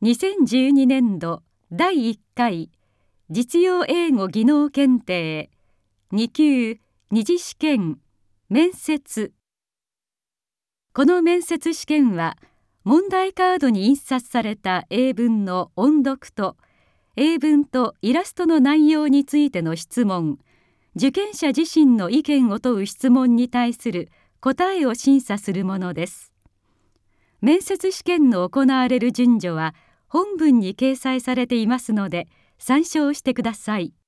2012年度第1回実用英語技能検定2級二次試験面接。この面接試験は問題カードに印刷された英文の音読と英文とイラストの内容についての質問、受験者自身の意見を問う質問に対する答えを審査するものです。面接試験の行われる順序は本文に掲載されていますので参照してください。